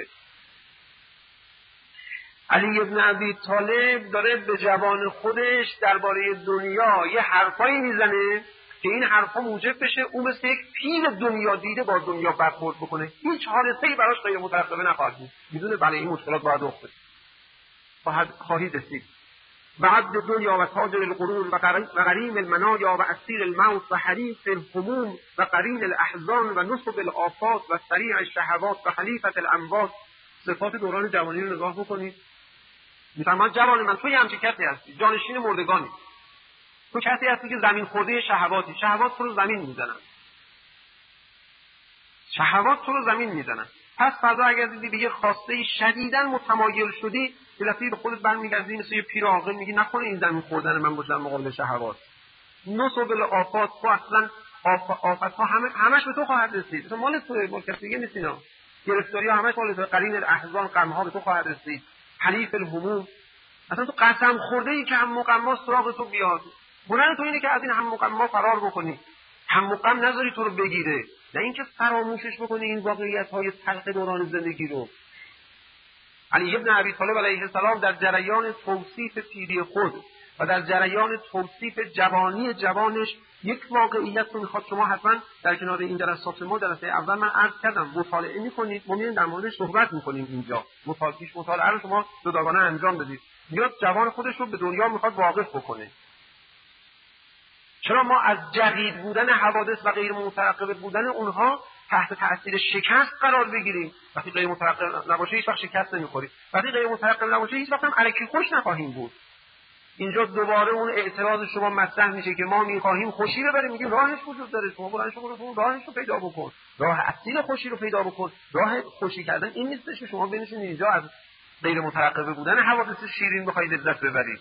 Speaker 3: علی ابن ابی طالب داره به جوان خودش درباره دنیا یه حرفایی میزنه که این حرفا موجب بشه اون مثل یک پیر دنیا دیده با دنیا برخورد بکنه. هیچ حادثه‌ای براش غیر مترقبه نخواهد بود. میدونه برای این مشکلات باید رخ بده. خواهد خواهید رسید. بعد دنیا و تاجر القرون و غریم المنایا و اسیر الموت و حریف الهموم و قرین الاحزان و نصب الآفات و سریع الشهوات و خلیفة الاموات. صفات دوران جوانی رو نگاه بکنید. میفرماد جوان من توی همچین کسی هستی، جانشین مردگانی. تو کسی هستی که زمین خورده شهواتی. شهوات تو رو زمین میزنن. شهوات تو رو زمین میزنن. پس فردا اگر دیدی به یه خواسته شدیداً متمایل شدی، دلفی به خودت برمیگردی مثل یه پیر عاقل میگی نکنه این زمین خوردن من باشه در مقابل شهوات. نصب الآفات، تو اصلا آفت ها همه همش به تو خواهد رسید. تو مال تو مال کسی دیگه نیست اینا. گرفتاری ها همش مال تو. قرین الاحزان، غم ها به تو خواهد رسید. حلیف الهموم، اصلا تو قسم خورده ای که هم مقما سراغ تو بیاد. هنر تو اینه که از این هم مقما فرار بکنی، هم مقام نذاری تو رو بگیره، نه اینکه فراموشش بکنی این واقعیت های تلخ دوران زندگی رو. علی ابن ابی طالب علیه السلام در جریان توصیف پیری خود و در جریان توصیف جوانی جوانش یک واقعیت رو میخواد شما حتما در کنار این جلسات ما جلسه اول من عرض کردم مطالعه میکنید. ما میریم در موردش صحبت میکنیم اینجا. مطالعه مطالعه رو شما جداگانه انجام بدید. میاد جوان خودش رو به دنیا میخواد واقف بکنه. چرا ما از جدید بودن حوادث و غیر مترقبه بودن اونها تحت تأثیر شکست قرار بگیریم؟ وقتی غیر مترقبه نباشه هیچ وقت شکست نمیخوریم. وقتی غیر مترقبه نباشه هیچ وقت هم الکی خوش نخواهیم بود. اینجا دوباره اون اعتراض شما مطرح میشه که ما میخواهیم خوشی ببریم. میگیم راهش وجود داره، شما برای شما رو راهش رو پیدا بکن. راه اصیل خوشی رو پیدا بکن. راه خوشی کردن این نیستش که شما بنشینید اینجا از غیر مترقبه بودن حوادث شیرین بخواید لذت ببرید.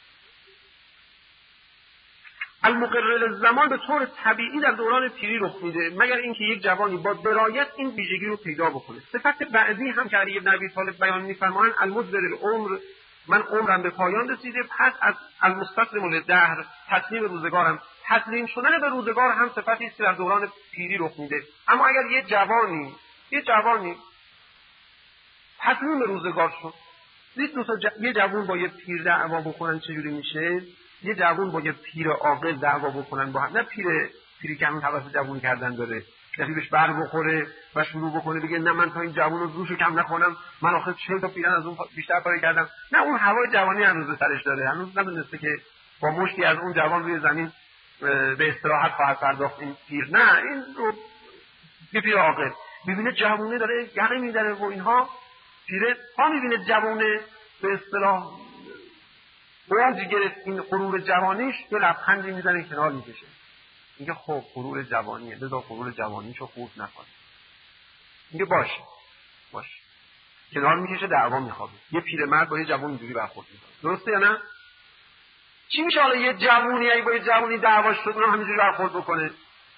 Speaker 3: المقرر الزمان به طور طبیعی در دوران پیری رخ میده، مگر اینکه یک جوانی با درایت این ویژگی رو پیدا بکنه. صفت بعدی هم که علی ابن ابی طالب بیان می‌فرمایند المدبر العمر، من عمرم به پایان رسیده، پس از المستسلم للدهر، تسلیم روزگارم. تسلیم شدن به روزگار هم صفتی است که در دوران پیری رخ میده. اما اگر یه جوانی یه جوانی تسلیم روزگار شد، دید دو تا ج... یه جوان با یه پیر دعوا بکنن چجوری میشه؟ یه جوان با یه پیر عاقل دعوا بکنن با هم، نه پیر پیری که همین حواس جوان کردن داره، کسی بهش بر بخوره و شروع بکنه بگه نه من تا این جوان رو روشو کم نکنم، من آخه چهل تا پیرن از اون بیشتر کار کردم. نه، اون هوای جوانی هنوز سرش داره، هنوز ندونسته که با مشتی از اون جوان روی زمین به استراحت خواهد پرداخت این پیر. نه، این رو یه پیر عاقل. میبینه جوونه داره یعنی میداره و اینها، پیره ها میبینه جوونه به اصطلاح اوج گرفت این غرور جوانیش، یه لبخندی میزنه کنار میکشه، میگه خب غرور جوانیه، بذار غرور جوانیشو خورد نکنه. میگه باشه باشه، کنار میکشه، دعوا میخوابه. یه پیرمرد با یه جوون اینجوری برخورد میکنه، درسته یا نه؟ چی میشه حالا یه جوونی اگه با یه جوونی دعواش شد اونم همینجوری برخورد بکنه؟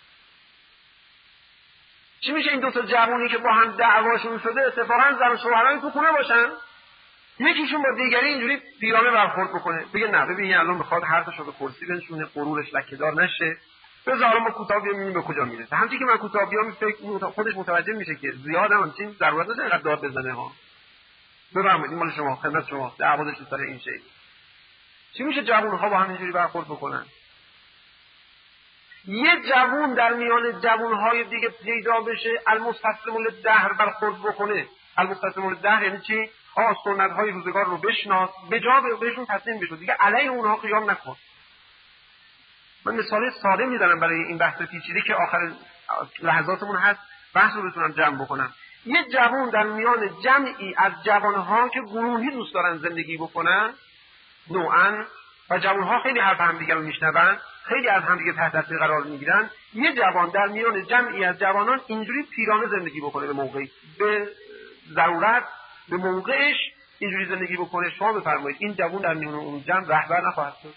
Speaker 3: چی میشه این دو تا جوونی که با هم دعواشون شده اتفاقا زن و شوهرای تو خونه باشن، یکیشون با دیگری اینجوری پیرانه برخورد بکنه، بگه نه ببین این الان بخواد حرفشو به کرسی بنشونه، غرورش لکه‌دار نشه، بذار ما کوتاه بیام به کجا میرسه. همونطوری که من کوتاه بیام فکر خودش متوجه میشه که زیاد هم همچین ضرورت نداره اینقدر داد بزنه ها. بفرمایید این مال شما، خدمت شما، دعواشون سر این شی. چی میشه جوون‌ها با هم اینجوری برخورد بکنن؟ یه جوون در میان جوون‌های دیگه پیدا بشه المستسلم للدهر برخورد بکنه. المستسلم للدهر یعنی چی؟ آ سنت‌های روزگار رو بشناس، به جا بهشون تسلیم بشو، دیگه علیه اونها قیام نکن. من مثال ساده میزنم برای این بحث پیچیده که آخر لحظاتمون هست بحث رو بتونم جمع بکنم. یه جوون در میان جمعی از جوان‌ها که گروهی دوست دارن زندگی بکنن نوعاً و جوان‌ها خیلی حرف همدیگه رو میشنون، خیلی از همدیگه تحت تاثیر قرار میگیرن، یه جوان در میان جمعی از جوانان اینجوری پیرانه زندگی بکنه، به موقعی به ضرورت به موقعش اینجوری زندگی بکنه، شما بفرمایید این جوان در میان اون جمع رهبر نخواهد شد،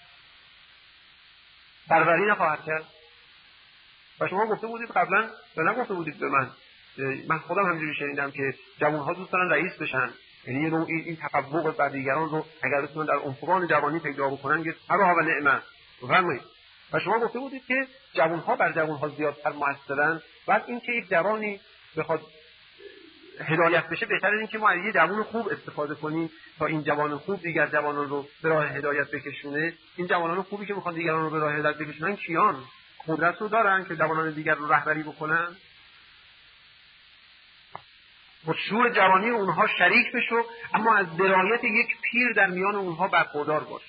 Speaker 3: پروری نخواهد کرد. و شما گفته بودید قبلا یا نگفته بودید به من، من خودم همینجوری شنیدم که جوان‌ها دوست دارن رئیس بشن، یعنی یه نوع این تفوق بر دیگران رو اگر بتونن در عنفوان جوانی پیدا بکنن که هر و نعمت. بفرمایید. و شما گفته بودید که جوان‌ها بر جوان‌ها زیادتر موثرن، بعد این که یک جوانی بخواد هدایت بشه بهتره این که ما از یه جوان خوب استفاده کنیم تا این جوان خوب دیگر جوانان رو به راه هدایت بکشونه. این جوانان خوبی که میخوان دیگران رو به راه هدایت بکشونن کیان؟ قدرت رو دارن که جوانان دیگر رو رهبری بکنن؟ با شور جوانی اونها شریک بشو، اما از درایت یک پیر در میان اونها برخوردار باش.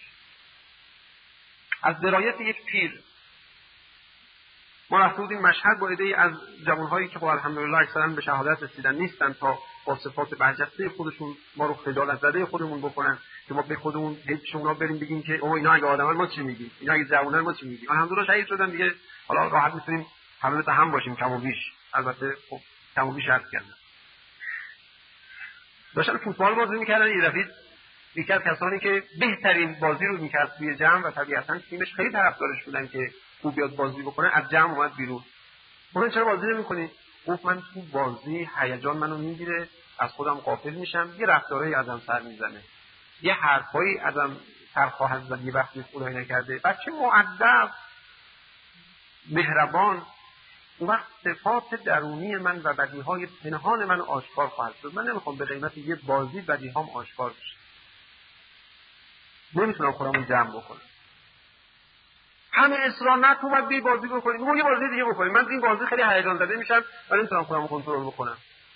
Speaker 3: از درایت یک پیر. ما رفته بودیم مشهد با عده‌ای از جوانهایی که خب الحمدلله اکثرا به شهادت رسیدن نیستن تا با صفات برجسته خودشون ما رو خجالت زده خودمون بکنن که ما به خودمون هیچ شما بریم بگیم که اوه اینا اگه آدمن ما چی میگیم، اینا اگه جوانن ما چی میگیم. الحمدلله شهید شدن دیگه، حالا راحت میتونیم همه مثل هم باشیم کم و بیش. البته خب کم و بیش عرض کردن. داشتن فوتبال بازی میکردن، یه دفعه یکی از کسانی که بهترین بازی رو میکرد توی جمع و طبیعتاً تیمش خیلی طرفدارش بودن که خوب بیاد بازی بکنه، از جمع اومد بیرون. اون چرا بازی نمی‌کنی؟ گفت من تو بازی هیجان منو میگیره، از خودم غافل میشم، یه رفتارایی ازم سر میزنه، یه حرفایی ازم سر خواهد زد یه وقتی خدایی نکرده. بچه مؤدب مهربان، اون وقت صفات درونی من و بدیهای پنهان من آشکار خواهد شد. من نمیخوام به قیمت یه بازی بدیهام آشکار بشه، نمیتونم خودمو جمع بکنم. همه اصرار نه تو باید بی بازی بکنی، میگم یه بازی دیگه بکنی، من این بازی خیلی هیجان زده میشم و نمیتونم خودمو کنترل بکنم.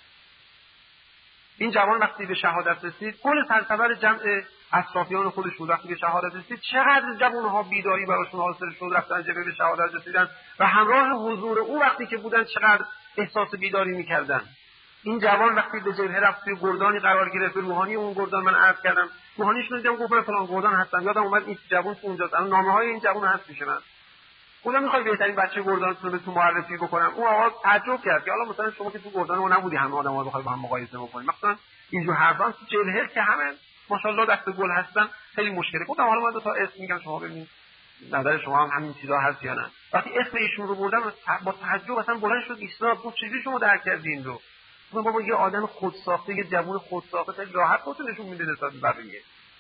Speaker 3: این جوان وقتی به شهادت رسید، کل سرسبر جمع اطرافیان خودش بود، وقتی به شهادت رسید چقدر جوان‌ها بیداری براشون حاصل شد، رفتن جبهه به شهادت رسیدن و همراه حضور او وقتی که بودن چقدر احساس بیداری میکردن. این جوان وقتی به جبهه رفت توی گردانی قرار گرفت، روحانی اون گردان من عرض کردم، روحانیش رو دیدم، گفت فلان گردان هستم، یادم اومد این جوان تو اونجاست، الان نامه‌های این جوان هست پیش من. خودم میخوای بهترین بچه گردانتون رو به تو معرفی بکنم. اون آقا تعجب کرد که حالا مثلا شما که تو گردان ما نبودی همه آدم‌ها رو بخوای با هم مقایسه بکنی، مثلا اینجور حرفا تو جبهه که همه ماشاءالله دست گل هستن خیلی مشکله. گفتم حالا من دو تا اسم میگم شما ببینید نظر شما هم همین چیزا هست یا نه. وقتی اسم ایشون رو بردم با تعجب اصلا بلند شد ایستاد، گفت چجوری شما درک کردین رو؟ گفتم بابا یه آدم خودساخته، یه جوون خودساخته خیلی راحت خودش نشون میده نسبت به بقیه،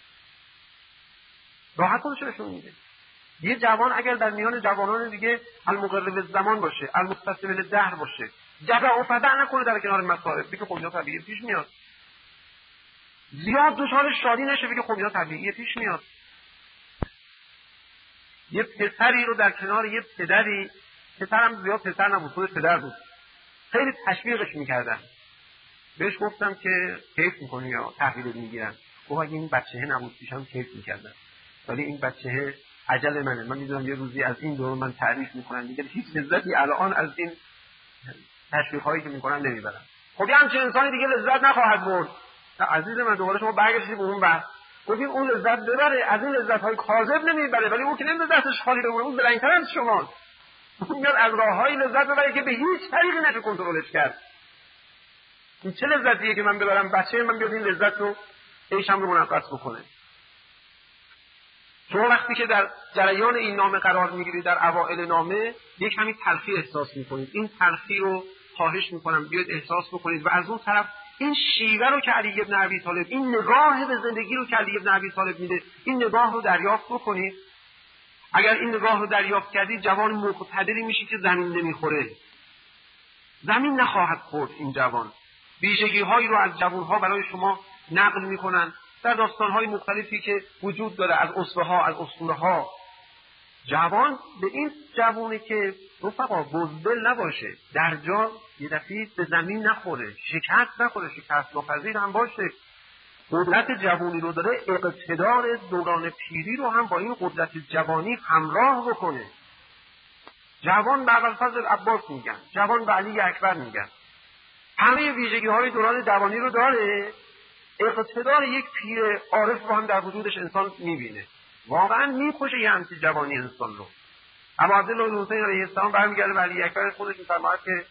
Speaker 3: راحت خودش نشون میده. یه جوان اگر در میان جوانان دیگه المقرب زمان باشه، المستسلم للدهر باشه، جزع و فدع نکنه در کنار مصائب، بگه خب اینا طبیعیه پیش میاد. زیاد دچار شادی نشه، بگه خب اینا طبیعیه پیش میاد. یه پسری رو در کنار یه پدری، پسرم زیاد پسر نبود، خود پدر بود، خیلی تشویقش میکردن. بهش گفتم که کیف میکنی یا تحویل میگیرن؟ گفت اگه این بچه‌ها نبود پیشم کیف میکردن، ولی این بچه‌ها عجل منه، من میدونم یه روزی از این دور من تعریف میکنن دیگه هیچ لذتی الان از این تشویق‌هایی که میکنن نمیبرم. خب یه همچین انسانی دیگه لذت نخواهد برد. عزیز من دوباره شما برگشتید به اون بحث، گفتیم اون لذت ببره، از این لذت‌های کاذب نمیبره، ولی اون که نمیده دستش خالی بمونه، اون بلندتر از شما. اون میاد از راه‌های لذت ببره که به هیچ طریقی نشه کنترلش کرد. این چه لذتیه که من ببرم بچه من بیاد این لذت رو عیشم رو منغص بکنه؟ شما وقتی که در جریان این نامه قرار میگیرید، در اوائل نامه یک کمی تلخی احساس میکنید. این تلخی رو خواهش میکنم بیاید احساس بکنید و از اون طرف این شیوه رو که علی بن ابی طالب، این نگاه به زندگی رو که علی بن ابی طالب میده، این نگاه رو دریافت بکنید. اگر این نگاه رو دریافت کردید، جوان مقتدری میشی که زمین نمیخوره. زمین نخواهد خورد این جوان. ویژگی هایی رو از جوانها برای شما نقل میکنن در داستان های مختلفی که وجود داره، از اسوه ها، از اسطوره ها. جوان به این جوانی که رفقا بزدل نباشه، در جا یه دفعه به زمین نخوره، شکست نخوره، شکست ناپذیر هم باشه، قدرت جوانی رو داره، اقتدار دوران پیری رو هم با این قدرت جوانی همراه بکنه. جوان به ابوالفضل عباس میگن، جوان به علی اکبر میگن، همه ویژگی های دوران جوانی رو داره. اقتدار یک پیر عارف رو هم در وجودش انسان میبینه. واقعا میکشه یه همچین جوانی انسان رو. اما عبدالله حسین علیه السلام برمیگرده به علی اکبر، خودش میفرماید که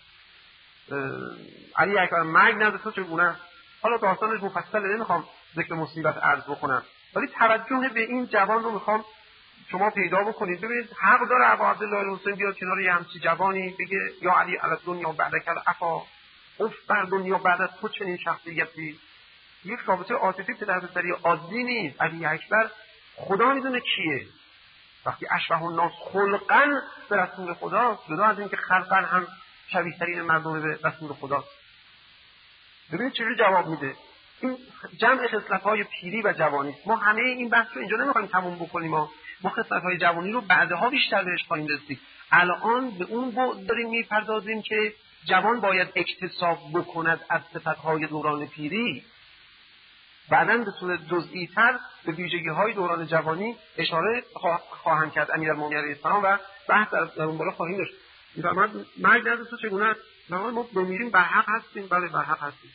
Speaker 3: علی اکبر مرگ نده تو چگونه. حالا داستانش مفصله، نمیخوام ذکر مصیبت عرض بکنم، ولی توجه به این جوان رو میخوام شما پیدا بکنید. ببینید حق داره ابو عبدالله حسین بیاد کنار یه همچین جوانی بگه یا علی علی دنیا بعدک العفا، اف بر دنیا بعد از تو چنین شخصیتی. یک رابطه عاطفی پدر پسری عادی نیست. علی اکبر خدا میدونه کیه. وقتی اشبه الناس خلقا به رسول خدا، جدا از اینکه خلقا هم شبیه ترین مردم به رسول خداست. ببینید چجوری جواب میده. این جمع خصلت‌های پیری و جوانی. ما همه این بحث رو اینجا نمیخوایم تموم بکنیم، ما ما خصلت‌های جوانی رو بعدها بیشتر بهش خواهیم رسید. الان به اون بعد داریم میپردازیم که جوان باید اکتساب بکند از صفت‌های دوران پیری. بعداً به صورت جزئی تر به ویژگی‌های دوران جوانی اشاره خواهم کرد امیرالمومنین علیه السلام و بحث در اون بالا خواهیم داشت. می‌فرماید مرگ نزد تو چگونه است؟ ما بمیریم بر حق هستیم. بله بر حق هستیم.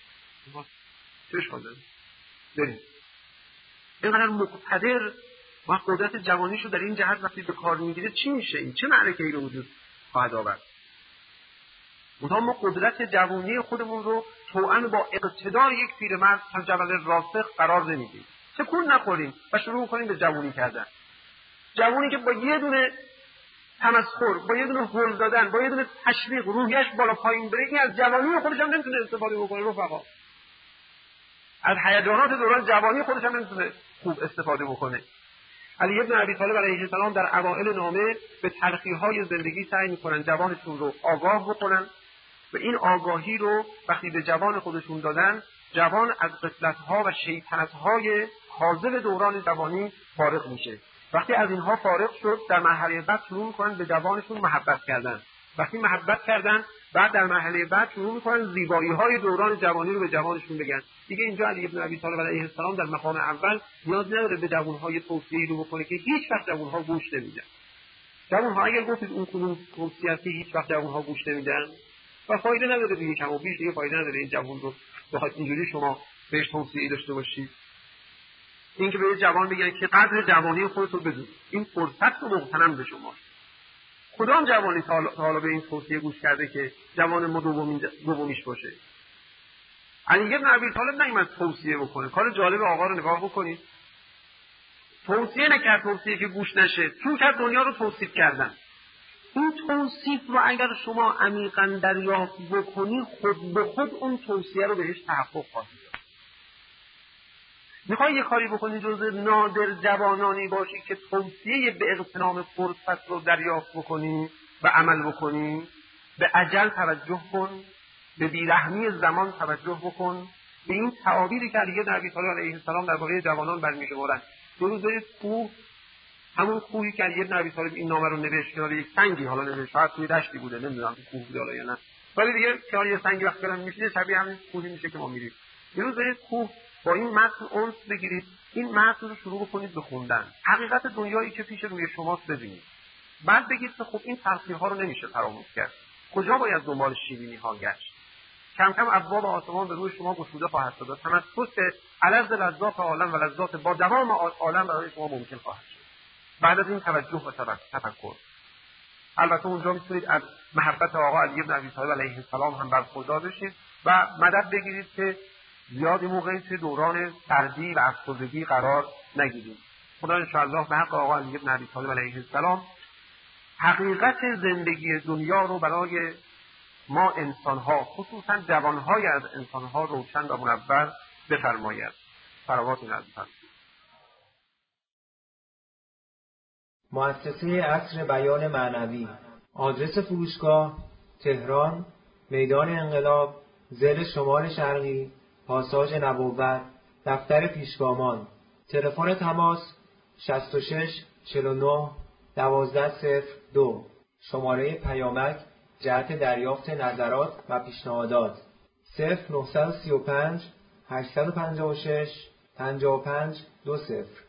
Speaker 3: چش خواهده بریم. اینقدر مقتدر و قدرت جوانیشو در این جهت وقتی به کار میگیره چی میشه؟ این چه معرکه‌ای رو وجود خواهد آورد؟ منتها ما قدرت جوانی خودمون رو توأم با اقتدار یک پیرمرد تا جبل راسخ قرار نمیدیم. تکون نخوریم و شروع کنیم به جوانی کردن. جوانی که با یه دونه تمسخر، با یه دونه هول دادن، با یه دونه تشویق روحیش بالا پایین بره، این از جوانی خودش هم نمیتونه استفاده بکنه. رفقا از هیجانات دوران جوانی خودش هم نمیتونه خوب استفاده بکنه. علی بن ابی طالب علیه السلام در اوائل نامه به تلخی‌های زندگی سعی می‌کنن جوانشون رو آگاه بکنن و این آگاهی رو وقتی به جوان خودشون دادن، جوان از غفلت‌ها و شیطنت‌های کاذب دوران جوانی فارغ میشه. وقتی از اینها فارغ شد، در مرحله بعد شروع می‌کنن به جوانشون محبت کردن. وقتی محبت کردن، بعد در مرحله بعد شروع می‌کنن زیبایی‌های دوران جوانی رو به جوانشون بگن. دیگه اینجا علی بن ابی طالب علیه السلام در مقام اول نیاز نداره به جوان‌های توصیه‌ای رو بکنه که هیچ وقت جوان‌ها گوش نمیدن. جوان‌ها اگر گفتید اون کدوم توصیه‌ای هیچ وقت جوان‌ها گوش نمیدن و فایده نداره، دیگه کم و بیش دیگه فایده نداره این جوان رو بخواید اینجوری شما بهش توصیه‌ای داشته باشید. این که به جوان بگن که قدر جوانی خودت رو بدون، این فرصت رو مغتنم به شما. کدام جوانی تا حالا به این توصیه گوش کرده که جوان ما دومیش باشه؟ علی بن ابی طالب نمیاد توصیه بکنه. کار جالب آقا رو نگاه بکنید. توصیه نکرد، توصیه که گوش نشه، چون کرد دنیا رو توصیف کردن. این توصیف رو اگر شما عمیقاً دریافت بکنی، خود به خود اون توصیه رو بهش تحقق خواهید داد. میخوای یه کاری بکنی جزء نادر جوانانی باشی که توصیه به اغتنام فرصت رو دریافت بکنی و عمل بکنی، به اجل توجه کن، به بیرحمی زمان توجه بکن، به این تعابیری که علی بن ابی طالب علیه السلام درباره جوانان برمی‌شمارند. دو روز کوه، همون کوهی که علی بن ابی طالب این نامه رو نوشت کنار یک سنگی، حالا نوشت شاید توی دشتی بوده، نمیدونم کوه بوده حالا یا نه، ولی دیگه کنار یه سنگی وقتی برام میشینه شبیه همین کوهی میشه که ما میریم. یه روز برید کوه، با این متن انس بگیرید، این متن رو شروع بکنید به خوندن، حقیقت دنیایی که پیش روی شماست ببینید. بعد بگید که خب این تلخی‌ها رو نمیشه فراموش کرد، کجا باید دنبال شیرینی‌ها گشت، کم کم ابواب آسمان به روی شما گشوده خواهد شد. تنفس الذ لذات عالم و لذات با دوام عالم برای شما ممکن خواهد شد بعد از این توجه و تفکر. البته اونجا میتونید از محبت آقا علی بن ابی طالب علیه السلام هم برخوردار بشید و مدد بگیرید که زیادی موقعی که دوران سردی و افسردگی قرار نگیرید. خدا انشاءالله به حق آقا علی بن ابی طالب علیه السلام حقیقت زندگی دنیا رو برای ما انسان‌ها، خصوصا جوان‌های از انسان‌ها روشن و منور بفرماید. صلوات نزد
Speaker 4: مؤسسه عصر بیان معنوی. آدرس فروشگاه: تهران، میدان انقلاب، ضلع شمال شرقی، پاساژ نبوت، دفتر پیشگامان. تلفن تماس: شصت و شش چهل و نه دوازده صفر دو. شماره پیامک جهت دریافت نظرات و پیشنهادات: صفر نه سه پنج هشت پنج شش پنج پنج دو صفر.